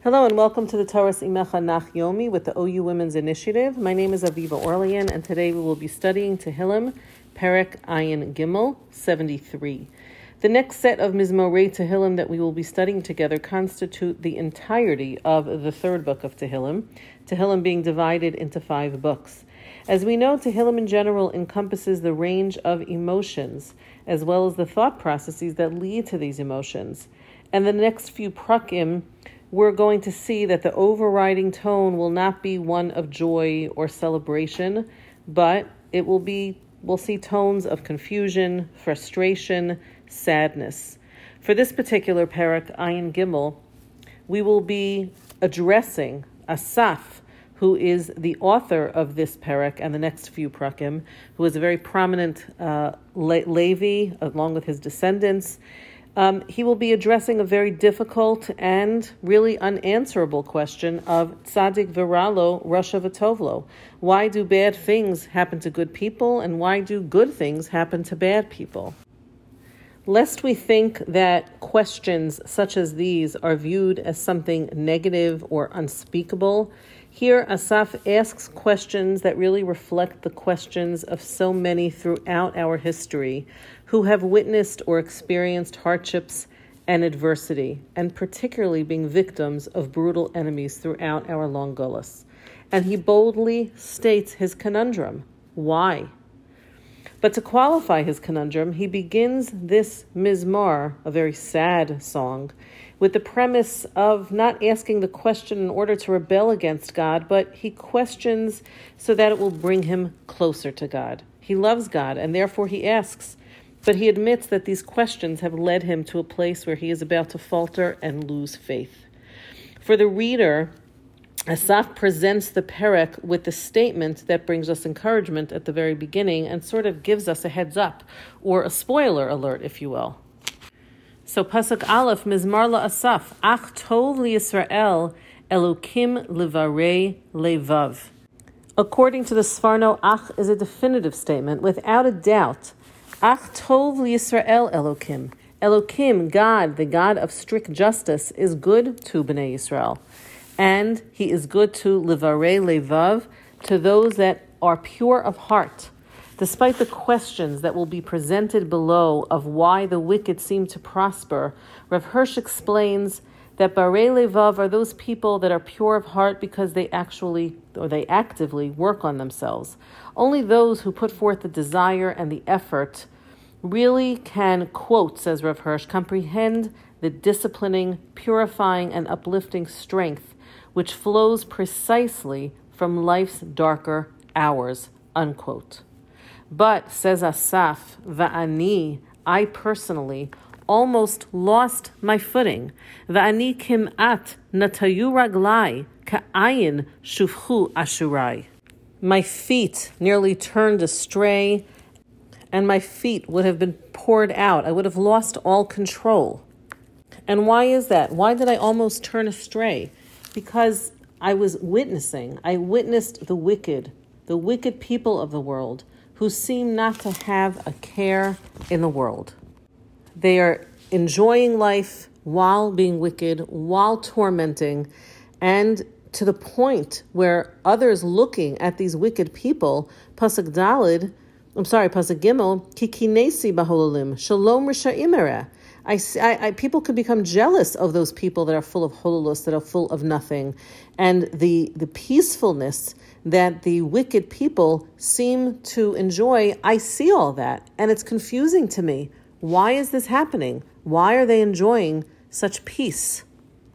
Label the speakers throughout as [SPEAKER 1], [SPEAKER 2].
[SPEAKER 1] Hello and welcome to the Torah's Imecha Nach Yomi with the OU Women's Initiative. My name is Aviva Orlean and today we will be studying Tehillim, Perek Ayin Gimel 73. The next set of Mizmorei Tehillim that we will be studying together constitute the entirety of the third book of Tehillim, Tehillim being divided into 5 books. As we know, Tehillim in general encompasses the range of emotions as well as the thought processes that lead to these emotions. And the next few prakim, we're going to see that the overriding tone will not be one of joy or celebration, but we'll see tones of confusion, frustration, sadness. For this particular Perek Ayin Gimel, we will be addressing Asaf, who is the author of this Perek and the next few prakim, who is a very prominent Levi, along with his descendants. He will be addressing a very difficult and really unanswerable question of Tzadik Viralo, Rasha V'Tovlo. Why do bad things happen to good people, and why do good things happen to bad people? Lest we think that questions such as these are viewed as something negative or unspeakable, here Asaf asks questions that really reflect the questions of so many throughout our history who have witnessed or experienced hardships and adversity, and particularly being victims of brutal enemies throughout our long Golus. And he boldly states his conundrum. Why? But to qualify his conundrum, he begins this Mizmor, a very sad song, with the premise of not asking the question in order to rebel against God, but he questions so that it will bring him closer to God. He loves God, and therefore he asks, but he admits that these questions have led him to a place where he is about to falter and lose faith. For the reader, Asaf presents the Perek with the statement that brings us encouragement at the very beginning and sort of gives us a heads up, or a spoiler alert, if you will. So Pasuk Aleph, Mizmar la Asaf, Ach tov liYisrael, Elokim levarei levav. According to the Sforno, Ach is a definitive statement, without a doubt. Ach tov liYisrael Elokim. Elokim, God, the God of strict justice, is good to Bnei Yisrael. And he is good to Livarei Levav, to those that are pure of heart. Despite the questions that will be presented below of why the wicked seem to prosper, Rav Hirsch explains that Barei Levav are those people that are pure of heart because they actively work on themselves. Only those who put forth the desire and the effort really can, quote, says Rav Hirsch, comprehend the disciplining, purifying, and uplifting strength which flows precisely from life's darker hours, unquote. But, says Asaf, Va'ani, I personally almost lost my footing. Va'ani kim'at natayu raglai ka'ayin shufchu ashurai. My feet nearly turned astray, and my feet would have been poured out. I would have lost all control. And why is that? Why did I almost turn astray? Because I witnessed the wicked people of the world who seem not to have a care in the world. They are enjoying life while being wicked, while tormenting, and to the point where others looking at these wicked people, Pasuk Gimel, Kikinesi bahololim, Shalom Risha'im ereh. People could become jealous of those people that are full of hololus, that are full of nothing, and the peacefulness that the wicked people seem to enjoy. I see all that, and it's confusing to me. Why is this happening? Why are they enjoying such peace?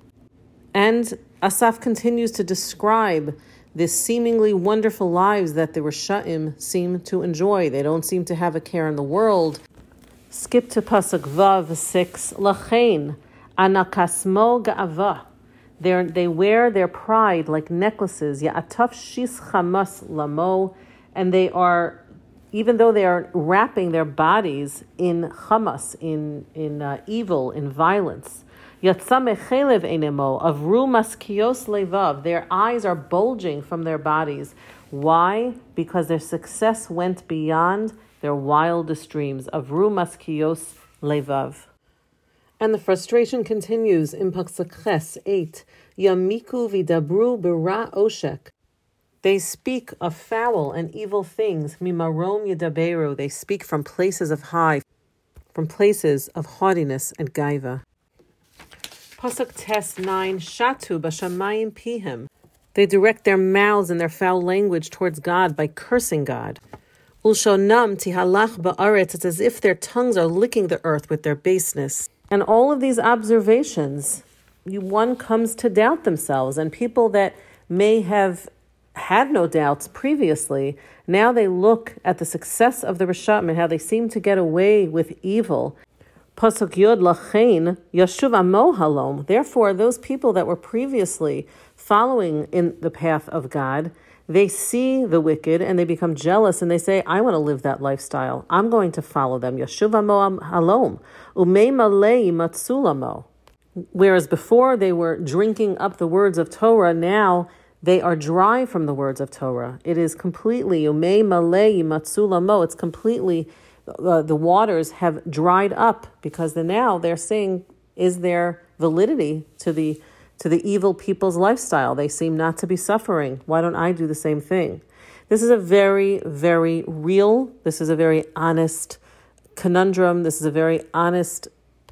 [SPEAKER 1] And Asaf continues to describe this seemingly wonderful lives that the Risha'im seem to enjoy. They don't seem to have a care in the world. Skip to Pasuk Vav 6. Lachein anakasmo ga'ava. They wear their pride like necklaces. Ya'ataf shis chamas lamo. And they are, even though they are wrapping their bodies in chamas, in evil, in violence. Yatsa mechelev enemo avru maskios levav. Their eyes are bulging from their bodies. Why? Because their success went beyond their wildest dreams. Avru maskios levav. And the frustration continues in Pasuk Ches 8. Yamiku vidabru b'ra oshek. They speak of foul and evil things. Mimarom yedaberu. They speak from places of high, from places of haughtiness and gaiva. Pasuk Tes 9. Shatu b'shamayim pihem. They direct their mouths and their foul language towards God by cursing God. Ulshonam tihalach ba'aretz. It's as if their tongues are licking the earth with their baseness. And all of these observations, one comes to doubt themselves. And people that may have had no doubts previously, now they look at the success of the Risham and how they seem to get away with evil. Pasuk Yod Lachein Yashuv Amo Halom. Therefore, those people that were previously following in the path of God, they see the wicked and they become jealous and they say, I want to live that lifestyle. I'm going to follow them. Yashuv Amo Halom. Umei Malei Matsulamo. Whereas before they were drinking up the words of Torah, now they are dry from the words of Torah. It is completely, umei malei matsulamo. It's completely, the waters have dried up because now they're saying, is there validity to the evil people's lifestyle? They seem not to be suffering. Why don't I do the same thing? This is a very, very real, this is a very honest conundrum. This is a very honest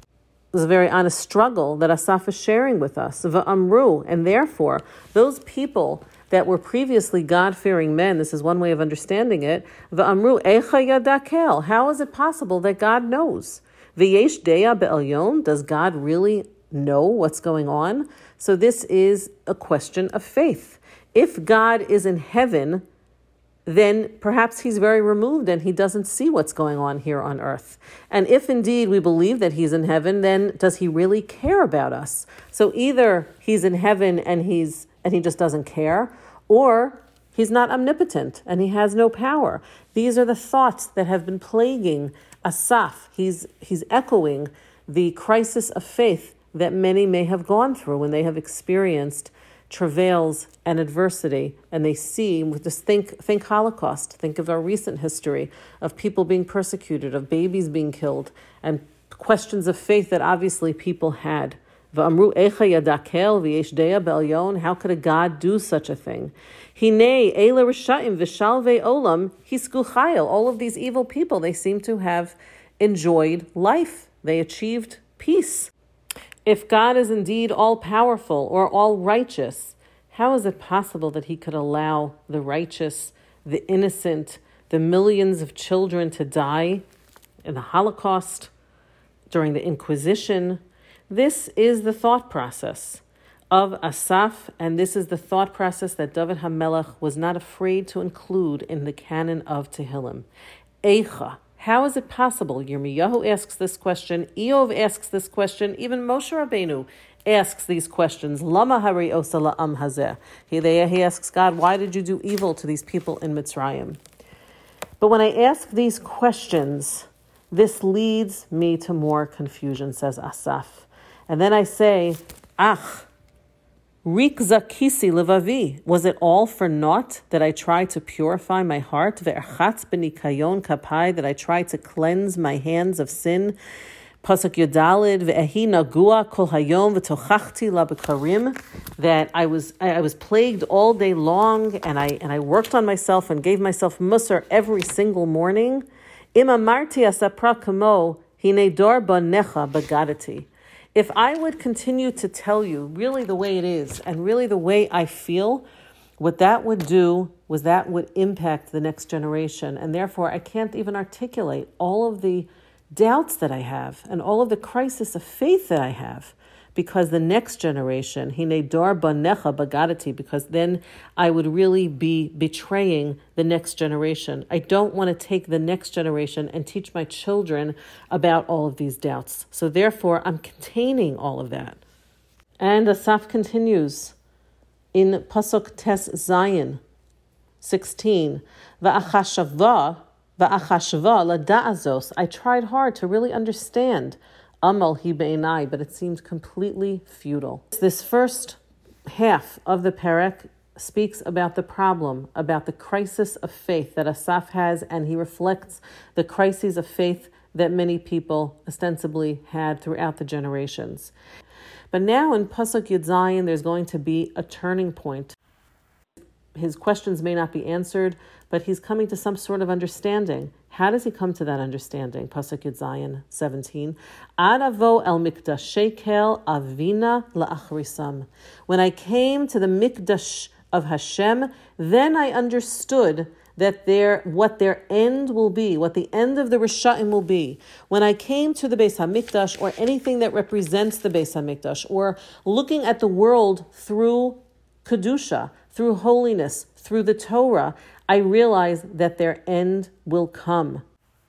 [SPEAKER 1] struggle that Asaf is sharing with us. V'amru, and therefore, those people that were previously God-fearing men, this is one way of understanding it, V'amru, Eicha yadakel, how is it possible that God knows? V'yesh deya be'elyon, does God really know what's going on? So this is a question of faith. If God is in heaven, then perhaps he's very removed and he doesn't see what's going on here on earth. And if indeed we believe that he's in heaven, then does he really care about us? So either he's in heaven and he just doesn't care, or he's not omnipotent and he has no power. These are the thoughts that have been plaguing Asaf. He's echoing the crisis of faith that many may have gone through when they have experienced travails and adversity, and they see, just think Holocaust, think of our recent history of people being persecuted, of babies being killed, and questions of faith that obviously people had. V'amru eicha yadakel v'yesh deya be'elyon. How could a God do such a thing? Hinei eila rishayim v'shalvei olam hisku chayil. All of these evil people, they seem to have enjoyed life. They achieved peace. If God is indeed all-powerful or all-righteous, how is it possible that he could allow the righteous, the innocent, the millions of children to die in the Holocaust, during the Inquisition? This is the thought process of Asaf, and this is the thought process that David HaMelech was not afraid to include in the canon of Tehillim. Eicha. How is it possible? Yirmiyahu asks this question, Eov asks this question, even Moshe Rabbeinu asks these questions. Lama hari osa la'am hazeh. He asks God, why did you do evil to these people in Mitzrayim? But when I ask these questions, this leads me to more confusion, says Asaf. And then I say, Rik zakisi levavi. Was it all for naught that I tried to purify my heart? Ve'erchatz b'nikayon kapai, that I tried to cleanse my hands of sin? Pasuk Yodalid ve'ehi nagua kol hayom v'tochachti la b'karim. That I was plagued all day long, and I worked on myself and gave myself musar every single morning. Im amarti asapra kamo hine dor banecha bagadati. If I would continue to tell you really the way it is and really the way I feel, what that would do was that would impact the next generation. And therefore, I can't even articulate all of the doubts that I have and all of the crisis of faith that I have, because the next generation, hine dor banecha bagadati, because then I would really be betraying the next generation. I don't want to take the next generation and teach my children about all of these doubts. So therefore, I'm containing all of that. And Asaf continues in Pasuk Tes Zayin 16, Va'achashva lada'azos. I tried hard to really understand Amal hi be'enai, but it seemed completely futile. This first half of the perek speaks about the problem, about the crisis of faith that Asaf has, and he reflects the crises of faith that many people ostensibly had throughout the generations. But now in Pasuk Yud Zayin, there's going to be a turning point. His questions may not be answered, but he's coming to some sort of understanding. How does he come to that understanding? Pasuk Yud Zayin 17. Ad avo el mikdash shekel avina la'achrisam. When I came to the mikdash of Hashem, then I understood that what their end will be, what the end of the Risha'im will be. When I came to the Beis HaMikdash, or anything that represents the Beis HaMikdash, or looking at the world through Kedusha, through holiness, through the Torah, I realized that their end will come.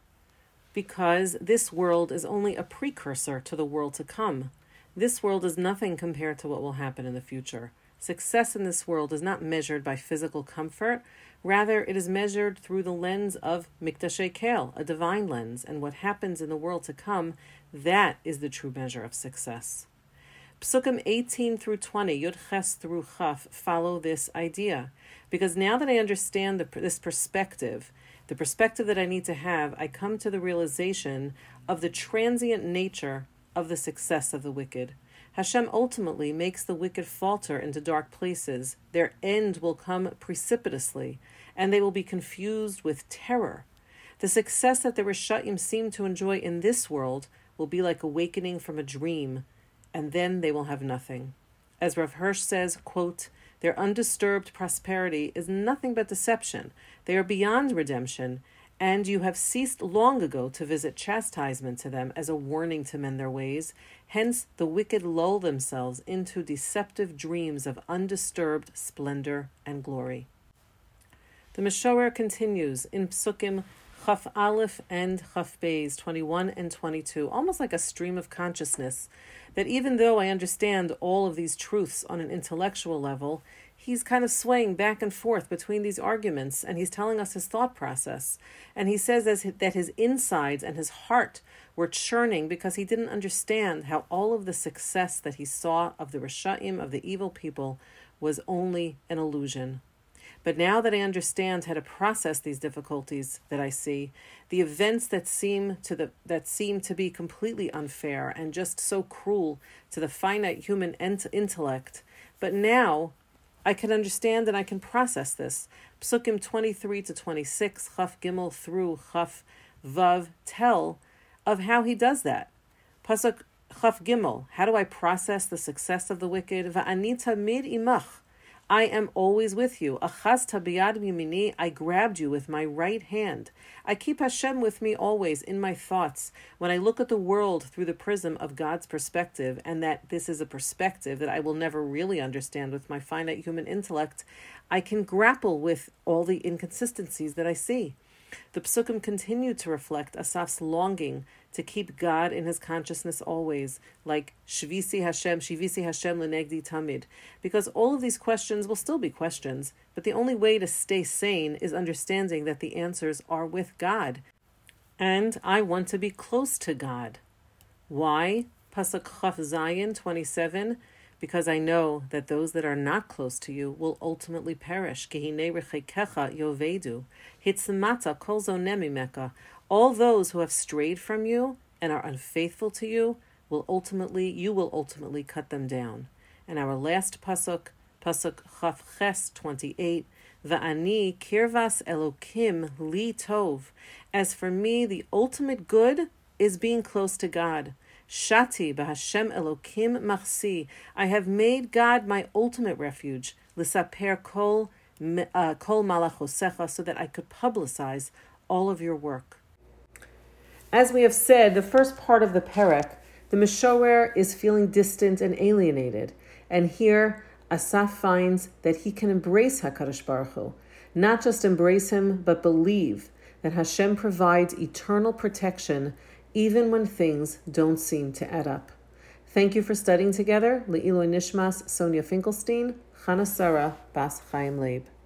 [SPEAKER 1] Because this world is only a precursor to the world to come. This world is nothing compared to what will happen in the future. Success in this world is not measured by physical comfort. Rather, it is measured through the lens of Mikdash Kel, a divine lens, and what happens in the world to come, that is the true measure of success. Psukim 18 through 20, Yud Ches through Chaf, follow this idea. Because now that I understand this perspective, the perspective that I need to have, I come to the realization of the transient nature of the success of the wicked. Hashem ultimately makes the wicked falter into dark places. Their end will come precipitously, and they will be confused with terror. The success that the Risha'im seem to enjoy in this world will be like awakening from a dream, and then they will have nothing. As Rav Hirsch says, quote, their undisturbed prosperity is nothing but deception. They are beyond redemption, and you have ceased long ago to visit chastisement to them as a warning to mend their ways. Hence, the wicked lull themselves into deceptive dreams of undisturbed splendor and glory. The Meshorer continues in Psukim Chaf Aleph and Chaf Beis 21 and 22, almost like a stream of consciousness, that even though I understand all of these truths on an intellectual level, he's kind of swaying back and forth between these arguments, and he's telling us his thought process. And he says that his insides and his heart were churning because he didn't understand how all of the success that he saw of the Risha'im, of the evil people, was only an illusion. But now that I understand how to process these difficulties that I see, the events that seem to be completely unfair and just so cruel to the finite human intellect, but now I can understand and I can process this. Psukim 23 to 26, Chaf Gimel through Chaf Vav tell of how he does that. Pasuk Chaf Gimel, how do I process the success of the wicked? Va'ani tamid imach, I am always with you. Achazta biyad mimini, I grabbed you with my right hand. I keep Hashem with me always in my thoughts. When I look at the world through the prism of God's perspective, and that this is a perspective that I will never really understand with my finite human intellect, I can grapple with all the inconsistencies that I see. The Psukim continue to reflect Asaf's longing to keep God in his consciousness always, like Shivisi Hashem lenegdi tamid, because all of these questions will still be questions, but the only way to stay sane is understanding that the answers are with God. And I want to be close to God. Why? Pasuk Chaf Zayin 27, because I know that those that are not close to you will ultimately perish. Gehinei rechekecha yovedu, hitzmata kol zoneh mimeka. All those who have strayed from you and are unfaithful to you will ultimately cut them down. And our last pasuk Chaf Ches 28, Va'ani kirvas Elokim li tov. As for me, the ultimate good is being close to God. Shati b'Hashem Elokim machsi. I have made God my ultimate refuge. L'saper kol malachosecha, so that I could publicize all of your work. As we have said, the first part of the perek, the Meshorer is feeling distant and alienated. And here, Asaf finds that he can embrace HaKadosh Baruch Hu. Not just embrace him, but believe that Hashem provides eternal protection even when things don't seem to add up. Thank you for studying together. Le'iloi Nishmas, Sonia Finkelstein, Chana Sarah, Bas Chaim Leib.